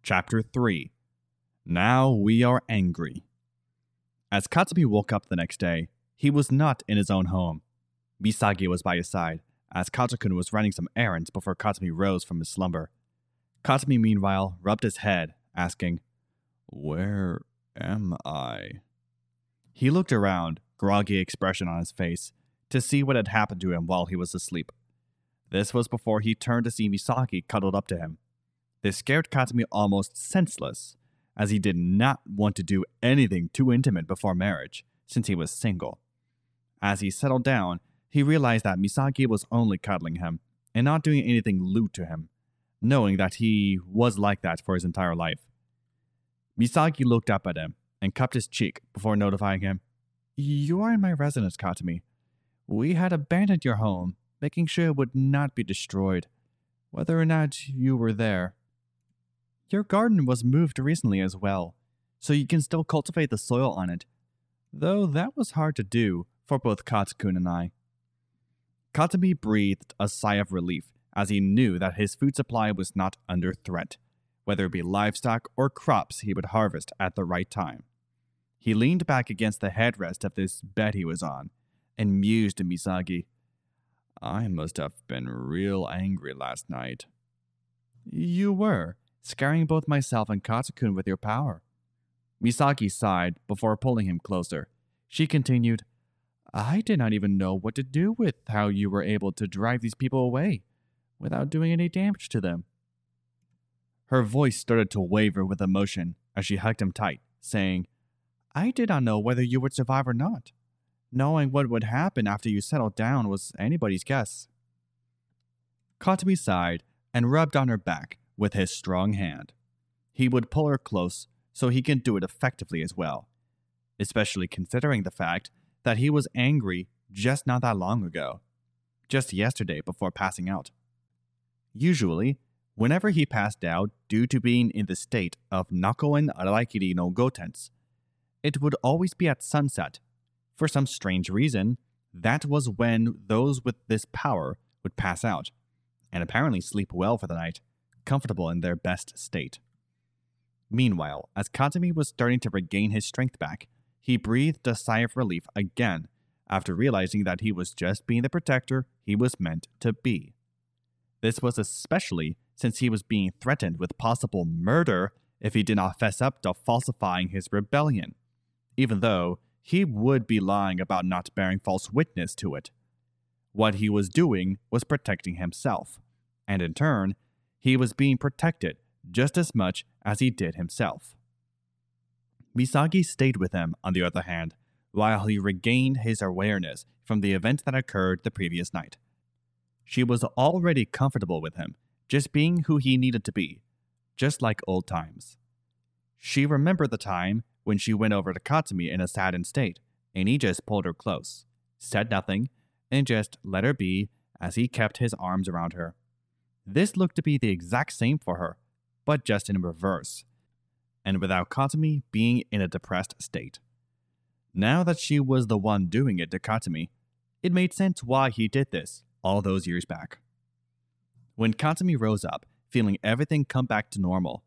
Chapter 3. Now We Are Angry. As Katsumi woke up the next day, he was not in his own home. Misagi was by his side, as Katakun was running some errands before Katsumi rose from his slumber. Katsumi, meanwhile, rubbed his head, asking, "Where am I?" He looked around, groggy expression on his face, to see what had happened to him while he was asleep. This was before he turned to see Misaki cuddled up to him. This scared Katsumi almost senseless, as he did not want to do anything too intimate before marriage, since he was single. As he settled down, he realized that Misaki was only cuddling him, and not doing anything lewd to him, knowing that he was like that for his entire life. Misaki looked up at him, and cupped his cheek before notifying him, "You are in my residence, Katsumi. We had abandoned your home, making sure it would not be destroyed, whether or not you were there. Your garden was moved recently as well, so you can still cultivate the soil on it, though that was hard to do for both Katsukun and I." Katsumi breathed a sigh of relief as he knew that his food supply was not under threat, whether it be livestock or crops he would harvest at the right time. He leaned back against the headrest of this bed he was on and mused to Misagi, "I must have been real angry last night." "You were, scaring both myself and Katsukun with your power." Misaki sighed before pulling him closer. She continued, "I did not even know what to do with how you were able to drive these people away without doing any damage to them." Her voice started to waver with emotion as she hugged him tight, saying, "I did not know whether you would survive or not. Knowing what would happen after you settled down was anybody's guess." Katsumi sighed and rubbed on her back with his strong hand. He would pull her close so he can do it effectively as well, especially considering the fact that he was angry just not that long ago, just yesterday before passing out. Usually, whenever he passed out due to being in the state of Nakoen Araikiri no Gotense, it would always be at sunset. For some strange reason, that was when those with this power would pass out, and apparently sleep well for the night, comfortable in their best state. Meanwhile, as Katsumi was starting to regain his strength back, he breathed a sigh of relief again after realizing that he was just being the protector he was meant to be. This was especially since he was being threatened with possible murder if he did not fess up to falsifying his rebellion, even though he would be lying about not bearing false witness to it. What he was doing was protecting himself, and in turn, he was being protected just as much as he did himself. Misagi stayed with him, on the other hand, while he regained his awareness from the event that occurred the previous night. She was already comfortable with him, just being who he needed to be, just like old times. She remembered the time when she went over to Katsumi in a saddened state, and he just pulled her close, said nothing, and just let her be as he kept his arms around her. This looked to be the exact same for her, but just in reverse, and without Katsumi being in a depressed state. Now that she was the one doing it to Katsumi, it made sense why he did this all those years back. When Katsumi rose up, feeling everything come back to normal,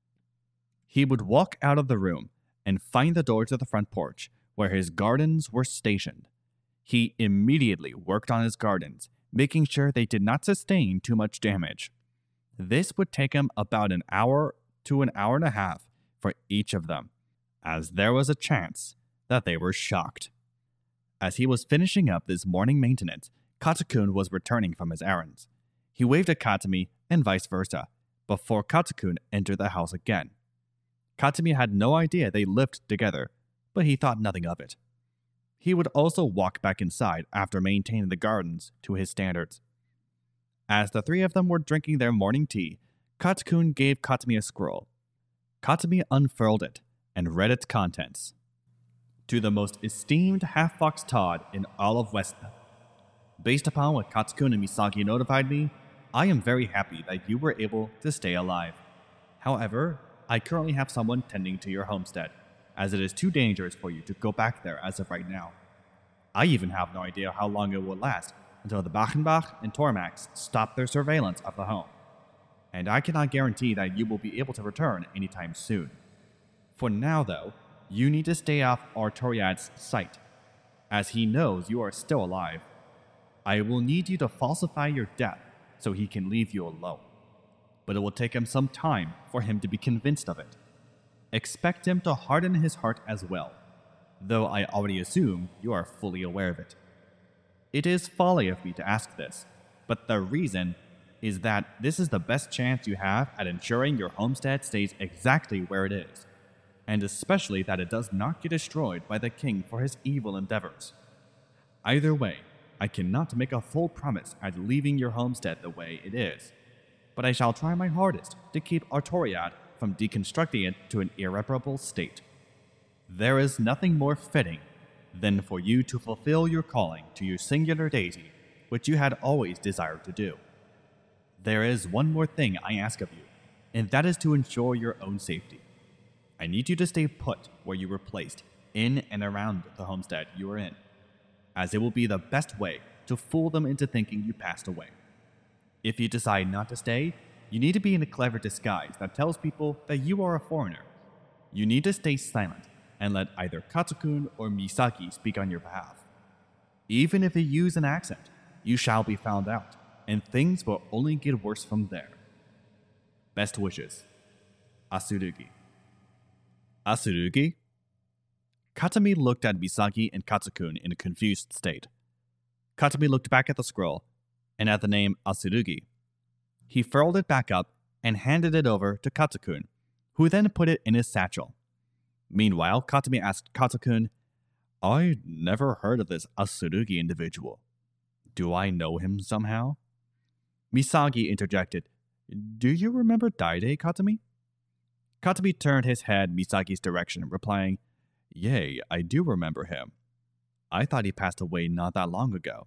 he would walk out of the room and find the door to the front porch where his gardens were stationed. He immediately worked on his gardens, making sure they did not sustain too much damage. This would take him about an hour to an hour and a half for each of them, as there was a chance that they were shocked. As he was finishing up this morning maintenance, Katsukun was returning from his errands. He waved at Katsumi and vice versa, before Katsukun entered the house again. Katsumi had no idea they lived together, but he thought nothing of it. He would also walk back inside after maintaining the gardens to his standards. As the three of them were drinking their morning tea, Katsukun gave Katsumi a scroll. Katsumi unfurled it and read its contents. "To the most esteemed half-fox Todd in all of Westna. Based upon what Katsukun and Misaki notified me, I am very happy that you were able to stay alive. However, I currently have someone tending to your homestead, as it is too dangerous for you to go back there as of right now. I even have no idea how long it will last until the Bachenbach and Tormax stop their surveillance of the home. and I cannot guarantee that you will be able to return anytime soon. For now, though, you need to stay off Artoriad's sight, as he knows you are still alive. I will need you to falsify your death so he can leave you alone. But it will take him some time for him to be convinced of it. Expect him to harden his heart as well, though I already assume you are fully aware of it. It is folly of me to ask this, but the reason is that this is the best chance you have at ensuring your homestead stays exactly where it is, and especially that it does not get destroyed by the king for his evil endeavors. Either way, I cannot make a full promise at leaving your homestead the way it is, but I shall try my hardest to keep Artoriad from deconstructing it to an irreparable state. There is nothing more fitting than for you to fulfill your calling to your singular deity, which you had always desired to do. There is one more thing I ask of you, and that is to ensure your own safety. I need you to stay put where you were placed, in and around the homestead you are in, as it will be the best way to fool them into thinking you passed away. If you decide not to stay, you need to be in a clever disguise that tells people that you are a foreigner. You need to stay silent and let either Katsukun or Misaki speak on your behalf. Even if you use an accent, you shall be found out, and things will only get worse from there. Best wishes, Asurugi. Asurugi? Katami looked at Misaki and Katsukun in a confused state. Katami looked back at the scroll, and at the name Asurugi. He furled it back up and handed it over to Katsukun, who then put it in his satchel. Meanwhile, Katami asked Katsukun, I never heard of this Asurugi individual. Do I know him somehow? Misaki interjected, Do you remember Daide, Katami? Katami turned his head Misaki's direction, replying, Yea, I do remember him. I thought he passed away not that long ago.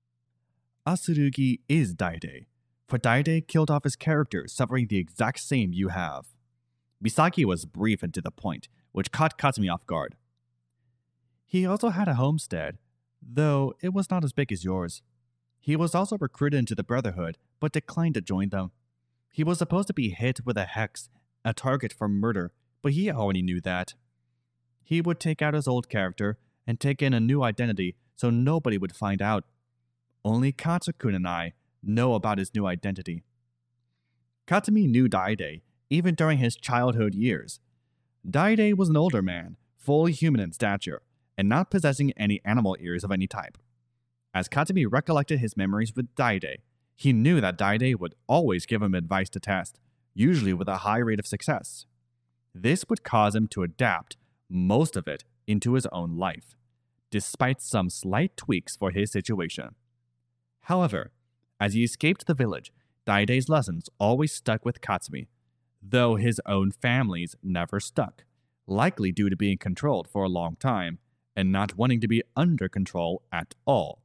Asurugi is Daide, for Daide killed off his character suffering the exact same you have. Misaki was brief and to the point, which caught Katami off guard. He also had a homestead, though it was not as big as yours. He was also recruited into the Brotherhood, but declined to join them. He was supposed to be hit with a hex, a target for murder, but he already knew that. He would take out his old character and take in a new identity so nobody would find out. Only Katsukun and I know about his new identity. Katami knew Daide even during his childhood years. Daide was an older man, fully human in stature, and not possessing any animal ears of any type. As Katami recollected his memories with Daide, he knew that Daide would always give him advice to test, usually with a high rate of success. This would cause him to adapt most of it into his own life, despite some slight tweaks for his situation. However, as he escaped the village, Daide's lessons always stuck with Katsumi, though his own family's never stuck, likely due to being controlled for a long time and not wanting to be under control at all.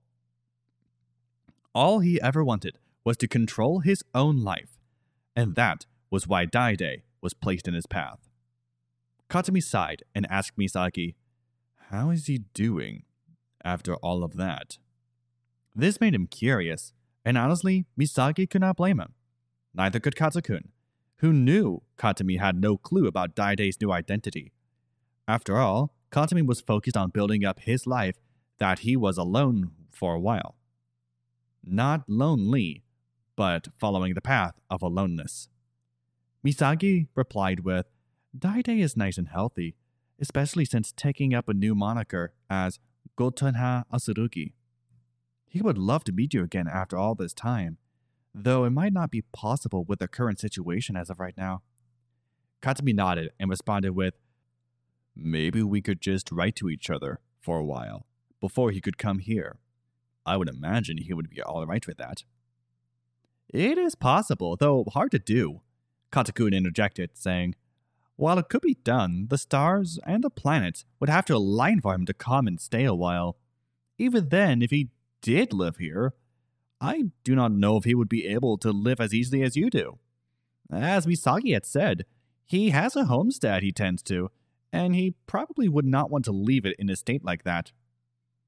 All he ever wanted was to control his own life, and that was why Daide was placed in his path. Katsumi sighed and asked Misaki, How is he doing after all of that? This made him curious, and honestly, Misaki could not blame him. Neither could Katsukun, who knew Katami had no clue about Daide's new identity. After all, Katami was focused on building up his life that he was alone for a while. Not lonely, but following the path of aloneness. Misaki replied with, Daide is nice and healthy, especially since taking up a new moniker as Gotenha Asurugi. He would love to meet you again after all this time, though it might not be possible with the current situation as of right now. Katsumi nodded and responded with, Maybe we could just write to each other for a while, before he could come here. I would imagine he would be alright with that. It is possible, though hard to do, Katsukun interjected, saying, While it could be done, the stars and the planets would have to align for him to come and stay a while. Even then, if he did live here, I do not know if he would be able to live as easily as you do. As Misaki had said, he has a homestead he tends to, and he probably would not want to leave it in a state like that.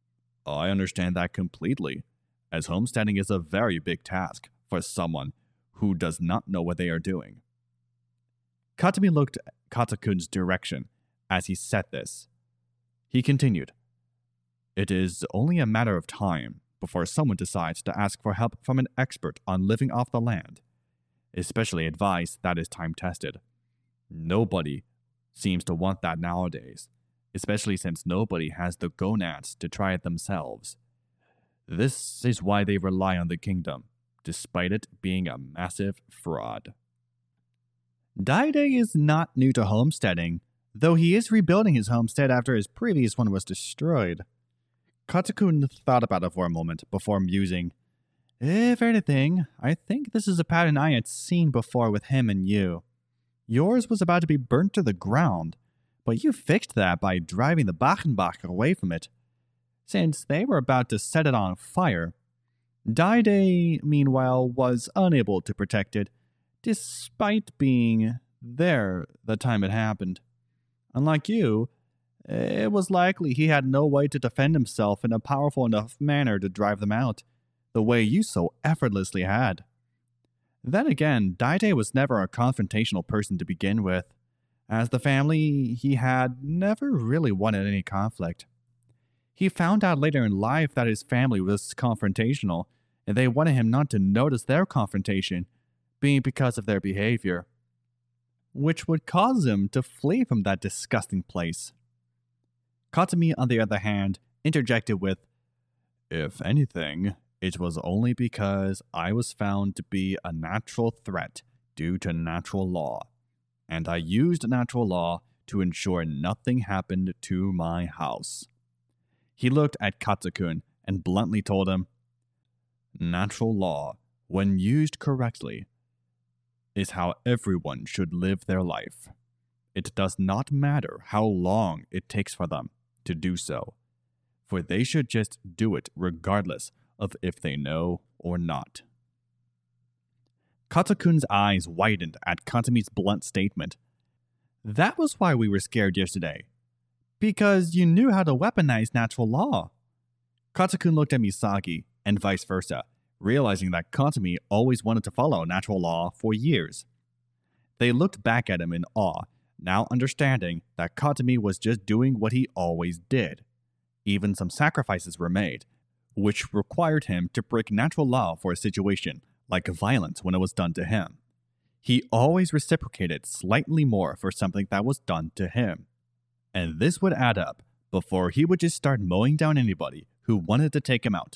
I understand that completely, as homesteading is a very big task for someone who does not know what they are doing. Katami looked Katakun's direction as he said this. He continued, "It is only a matter of time before someone decides to ask for help from an expert on living off the land, especially advice that is time-tested. Nobody seems to want that nowadays, especially since nobody has the gonads to try it themselves. This is why they rely on the kingdom, despite it being a massive fraud." Daide is not new to homesteading, though he is rebuilding his homestead after his previous one was destroyed. Katakun thought about it for a moment before musing, "If anything, I think this is a pattern I had seen before with him and you. Yours was about to be burnt to the ground, but you fixed that by driving the Bachenbach away from it. Since they were about to set it on fire, Daide, meanwhile, was unable to protect it, despite being there the time it happened. Unlike you, it was likely he had no way to defend himself in a powerful enough manner to drive them out, the way you so effortlessly had. Then again, Daide was never a confrontational person to begin with. As the family he had never really wanted any conflict. He found out later in life that his family was confrontational, and they wanted him not to notice their confrontation, being because of their behavior, which would cause him to flee from that disgusting place. Katami, on the other hand, interjected with, "If anything, it was only because I was found to be a natural threat due to natural law, and I used natural law to ensure nothing happened to my house." He looked at Katsukun and bluntly told him, "Natural law, when used correctly, is how everyone should live their life. It does not matter how long it takes for them to do so, for they should just do it regardless of if they know or not." Katakun's eyes widened at Katami's blunt statement. "That was why we were scared yesterday. Because you knew how to weaponize natural law." Katakun looked at Misagi, and vice versa, realizing that Katami always wanted to follow natural law for years. They looked back at him in awe, now understanding that Katami was just doing what he always did. Even some sacrifices were made, which required him to break natural law for a situation like violence when it was done to him. He always reciprocated slightly more for something that was done to him. And this would add up before he would just start mowing down anybody who wanted to take him out.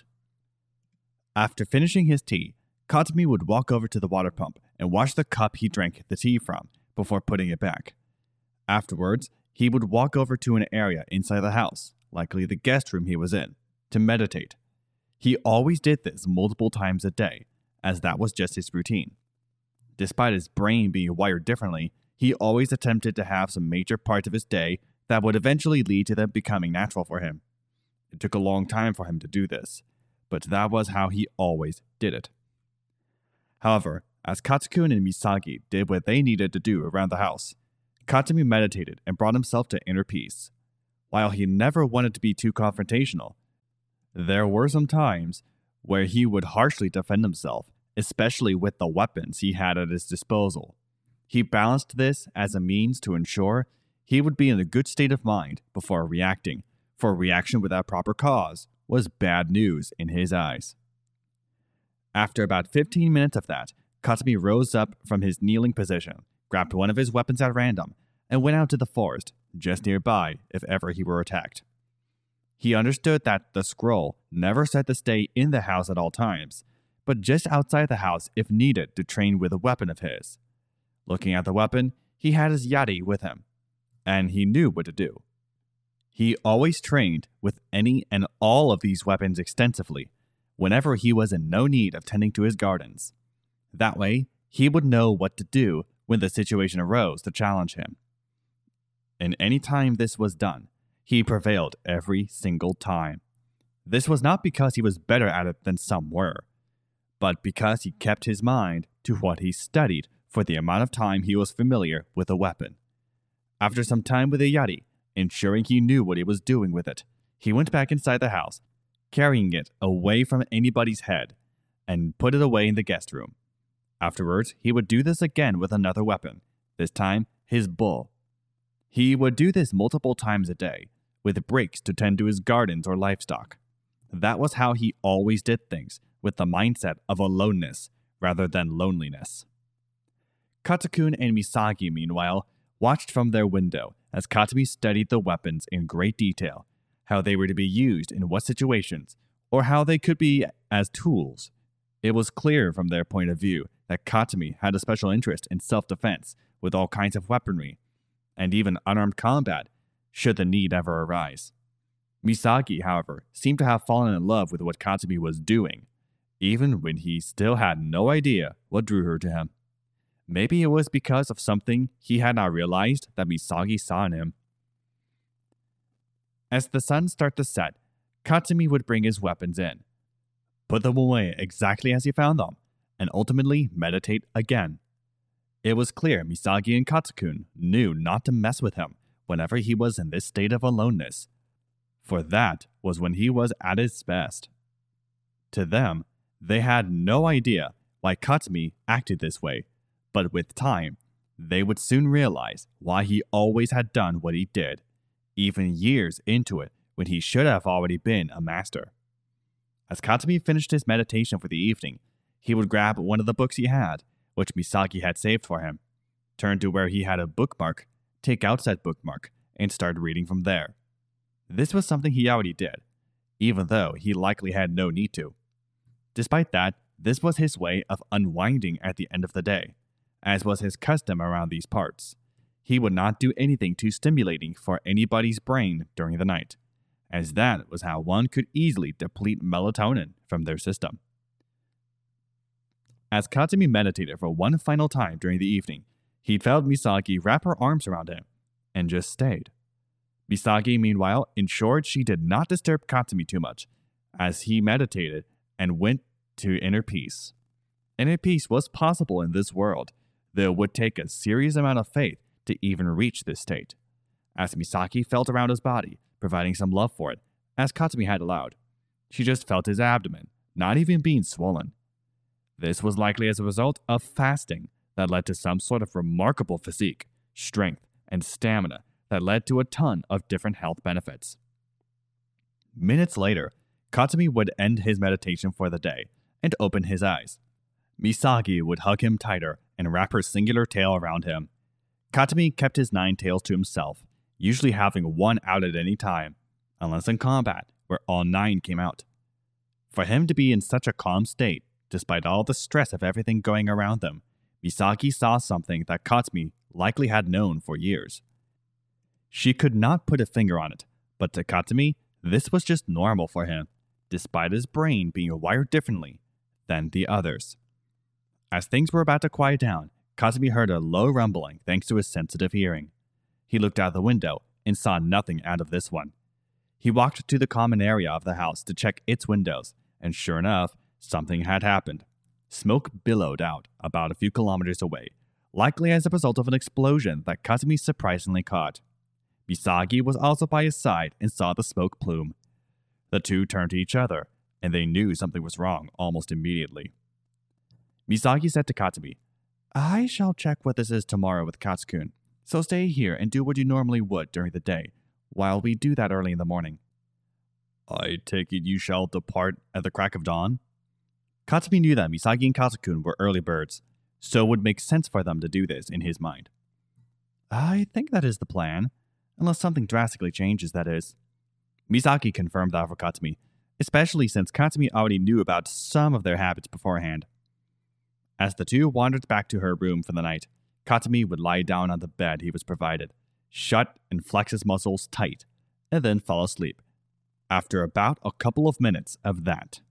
After finishing his tea, Katami would walk over to the water pump and wash the cup he drank the tea from before putting it back. Afterwards, he would walk over to an area inside the house, likely the guest room he was in, to meditate. He always did this multiple times a day, as that was just his routine. Despite his brain being wired differently, he always attempted to have some major parts of his day that would eventually lead to them becoming natural for him. It took a long time for him to do this, but that was how he always did it. However, as Katsukun and Misagi did what they needed to do around the house, Katami meditated and brought himself to inner peace. While he never wanted to be too confrontational, there were some times where he would harshly defend himself, especially with the weapons he had at his disposal. He balanced this as a means to ensure he would be in a good state of mind before reacting, for reaction without proper cause was bad news in his eyes. After about 15 minutes of that, Katami rose up from his kneeling position, grabbed one of his weapons at random, and went out to the forest, just nearby if ever he were attacked. He understood that the scroll never said to stay in the house at all times, but just outside the house if needed to train with a weapon of his. Looking at the weapon, he had his yari with him, and he knew what to do. He always trained with any and all of these weapons extensively, whenever he was in no need of tending to his gardens. That way, he would know what to do when the situation arose to challenge him. And any time this was done, he prevailed every single time. This was not because he was better at it than some were, but because he kept his mind to what he studied for the amount of time he was familiar with a weapon. After some time with a yari, ensuring he knew what he was doing with it, he went back inside the house, carrying it away from anybody's head, and put it away in the guest room. Afterwards, he would do this again with another weapon, this time his bull. He would do this multiple times a day, with breaks to tend to his gardens or livestock. That was how he always did things, with the mindset of aloneness rather than loneliness. Katakun and Misagi, meanwhile, watched from their window as Katami studied the weapons in great detail, how they were to be used in what situations, or how they could be as tools. It was clear from their point of view that Katami had a special interest in self-defense with all kinds of weaponry, and even unarmed combat, should the need ever arise. Misagi, however, seemed to have fallen in love with what Katami was doing, even when he still had no idea what drew her to him. Maybe it was because of something he had not realized that Misagi saw in him. As the sun started to set, Katami would bring his weapons in, put them away exactly as he found them, and ultimately meditate again. It was clear Misagi and Katakun knew not to mess with him whenever he was in this state of aloneness, for that was when he was at his best. To them, they had no idea why Katami acted this way, but with time, they would soon realize why he always had done what he did, even years into it when he should have already been a master. As Katami finished his meditation for the evening, he would grab one of the books he had, which Misagi had saved for him, turn to where he had a bookmark, take out said bookmark, and start reading from there. This was something he already did, even though he likely had no need to. Despite that, this was his way of unwinding at the end of the day, as was his custom around these parts. He would not do anything too stimulating for anybody's brain during the night, as that was how one could easily deplete melatonin from their system. As Katami meditated for one final time during the evening, he felt Misagi wrap her arms around him, and just stayed. Misagi, meanwhile, ensured she did not disturb Katami too much, as he meditated and went to inner peace. Inner peace was possible in this world, though it would take a serious amount of faith to even reach this state. As Misaki felt around his body, providing some love for it, as Katami had allowed, she just felt his abdomen, not even being swollen. This was likely as a result of fasting that led to some sort of remarkable physique, strength, and stamina that led to a ton of different health benefits. Minutes later, Katami would end his meditation for the day and open his eyes. Misagi would hug him tighter and wrap her singular tail around him. Katami kept his 9 tails to himself, usually having one out at any time, unless in combat, where all 9 came out. For him to be in such a calm state, despite all the stress of everything going around them, Misagi saw something that Katami likely had known for years. She could not put a finger on it, but to Katami, this was just normal for him, despite his brain being wired differently than the others. As things were about to quiet down, Katami heard a low rumbling thanks to his sensitive hearing. He looked out the window and saw nothing out of this one. He walked to the common area of the house to check its windows, and sure enough, something had happened. Smoke billowed out about a few kilometers away, likely as a result of an explosion that Katami surprisingly caught. Misagi was also by his side and saw the smoke plume. The two turned to each other, and they knew something was wrong almost immediately. Misagi said to Katami, "I shall check what this is tomorrow with Katsukun, so stay here and do what you normally would during the day, while we do that early in the morning." "I take it you shall depart at the crack of dawn?" Katami knew that Misagi and Katsukun were early birds, so it would make sense for them to do this in his mind. "I think that is the plan, unless something drastically changes, that is." Misaki confirmed that for Katami, especially since Katami already knew about some of their habits beforehand. As the two wandered back to her room for the night, Katami would lie down on the bed he was provided, shut and flex his muscles tight, and then fall asleep. After about a couple of minutes of that,